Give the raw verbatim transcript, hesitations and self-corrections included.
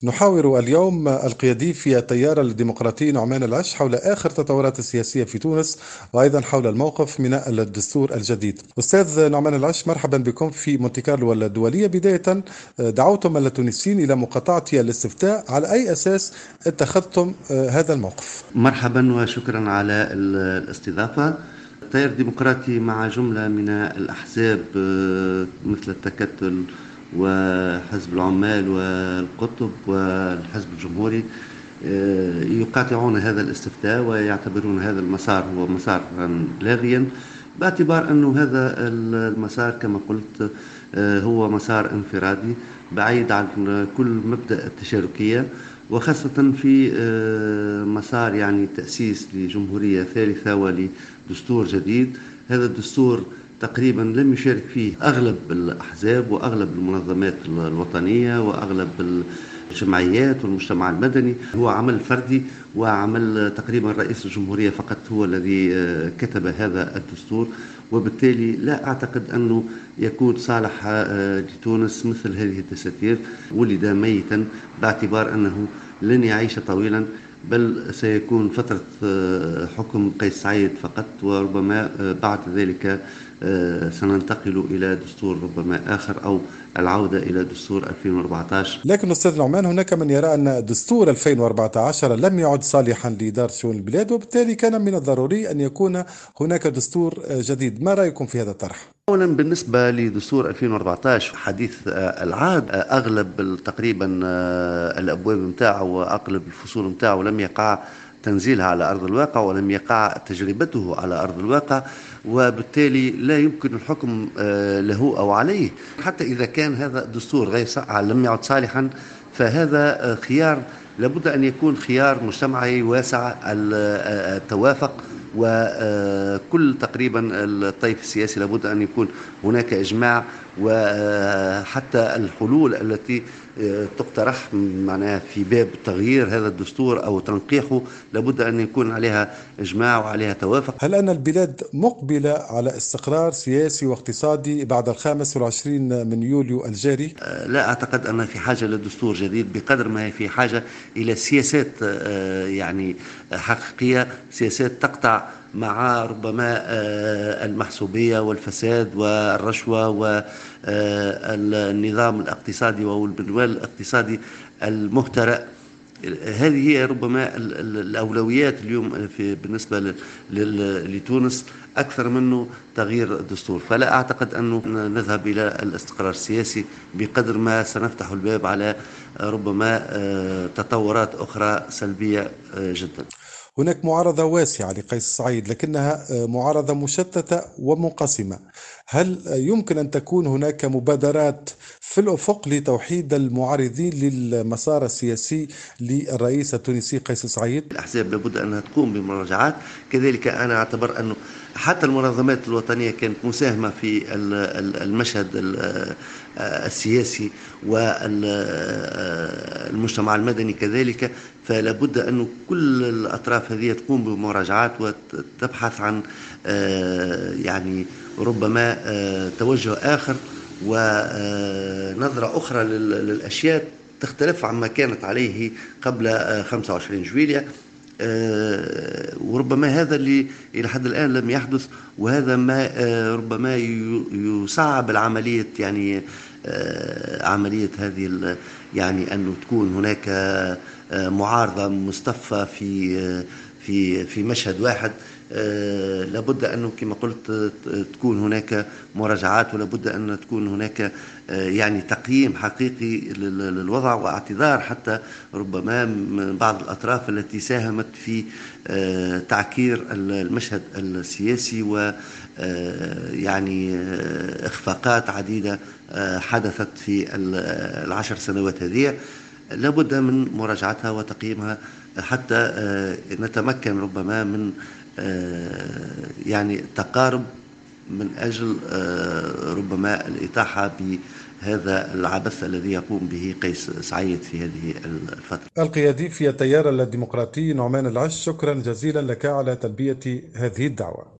نحاور اليوم القيادي في التيار الديمقراطي نعمان العش حول آخر التطورات السياسية في تونس، وأيضا حول الموقف من الدستور الجديد. أستاذ نعمان العش، مرحبا بكم في مونتي كارلو الدولية. بداية، دعوتم التونسيين إلى مقاطعة الاستفتاء، على أي أساس اتخذتم هذا الموقف؟ مرحبا وشكرا على ال- الاستضافة. التيار الديمقراطي مع جملة من الأحزاب آه، مثل التكتل وحزب العمال والقطب والحزب الجمهوري آه، يقاطعون هذا الاستفتاء ويعتبرون هذا المسار هو مسار لاغيا، باعتبار أن هذا المسار كما قلت آه، هو مسار انفرادي بعيد عن كل مبدأ التشاركية، وخاصة في آه، مسار يعني تأسيس لجمهورية ثالثة ولدستور جديد. هذا الدستور تقريبا لم يشارك فيه أغلب الأحزاب وأغلب المنظمات الوطنية وأغلب الجمعيات والمجتمع المدني، هو عمل فردي وعمل تقريبا رئيس الجمهورية فقط هو الذي آه، كتب هذا الدستور، وبالتالي لا أعتقد أنه يكون صالح آه، لتونس مثل هذه الدساتير. ولد ميتا باعتبار أنه لن يعيش طويلا، بل سيكون فترة آه، حكم قيس سعيد فقط، وربما آه، بعد ذلك آه، سننتقل إلى دستور ربما آخر أو العودة إلى دستور ألفين وأربعة عشر. لكن أستاذ نعمان، هناك من يرى أن دستور ألفين وأربعة عشر لم يعد صالحا لإدارة شؤون البلاد، وبالتالي كان من الضروري أن يكون هناك دستور جديد. ما رأيكم في هذا الطرح؟ أولا بالنسبة لدستور ألفين وأربعة عشر حديث آه، العهد، آه، أغلب ال- تقريبا آه، الأبواب متاعه وأغلب الفصول متاعه لم يقع تنزيلها على أرض الواقع ولم يقع تجربته على أرض الواقع، وبالتالي لا يمكن الحكم آه، له أو عليه. حتى إذا كان هذا الدستور غير صح لم يعد صالحا، فهذا آه، خيار لابد أن يكون خيار مجتمعي واسع ال- آه، التوافق، وكل تقريبا الطيف السياسي لابد أن يكون هناك إجماع، وحتى الحلول التي تقترح معناها في باب تغيير هذا الدستور أو تنقيحه لابد أن يكون عليها إجماع وعليها توافق. هل أن البلاد مقبلة على استقرار سياسي واقتصادي بعد الخامس والعشرين من يوليو الجاري؟ لا أعتقد أن في حاجة لدستور جديد بقدر ما هي في حاجة إلى سياسات آه، يعني حقيقية، سياسات تقطع مع ربما آه، المحسوبية والفساد والرشوة والنظام الاقتصادي والمنوال الاقتصادي المهترئ. هذه هي ربما ال- ال- الأولويات اليوم في بالنسبة ل- لل- لتونس أكثر منه تغيير الدستور. فلا أعتقد أنه نذهب إلى الاستقرار السياسي بقدر ما سنفتح الباب على ربما آه، تطورات أخرى سلبية آه، جدا. هناك معارضة واسعة لقيس سعيد، لكنها آه، معارضة مشتتة ومنقسمة. هل آه، يمكن أن تكون هناك مبادرات في الأفق لتوحيد المعارضين للمسار السياسي للرئيس التونسي قيس سعيد؟ الأحزاب لابد أنها تقوم بمراجعات، كذلك أنا أعتبر أنه حتى المنظمات الوطنية كانت مساهمة في ال- ال- المشهد ال- السياسي والمجتمع المدني كذلك، فلابد أن كل الأطراف هذه تقوم بمراجعات وتبحث عن آه، يعني ربما آه، توجه آخر ونظرة أخرى لل- للأشياء تختلف عما كانت عليه قبل آه، خمسة وعشرين جويلية. آه، وربما هذا اللي إلى حد الآن لم يحدث، وهذا ما آه، ربما ي- يصعب العملية، يعني آه، عملية هذه ال- يعني أنه تكون هناك آه، معارضة مصطفى في آه، في في مشهد واحد. آه، لابد أنه كما قلت آه، تكون هناك مراجعات، ولابد أن تكون هناك آه، يعني تقييم حقيقي لل- للوضع، واعتذار حتى ربما من بعض الأطراف التي ساهمت في آه، تعكير المشهد السياسي و آه، يعني آه، إخفاقات عديدة آه، حدثت في ال- العشر سنوات هذه. لابد من مراجعتها وتقييمها حتى آه، نتمكن ربما من آه، يعني تقارب من أجل آه، ربما الإطاحة بهذا العبث الذي يقوم به قيس سعيد في هذه الفترة. القيادي في التيار الديمقراطي نعمان العش، شكرا جزيلا لك على تلبية هذه الدعوة.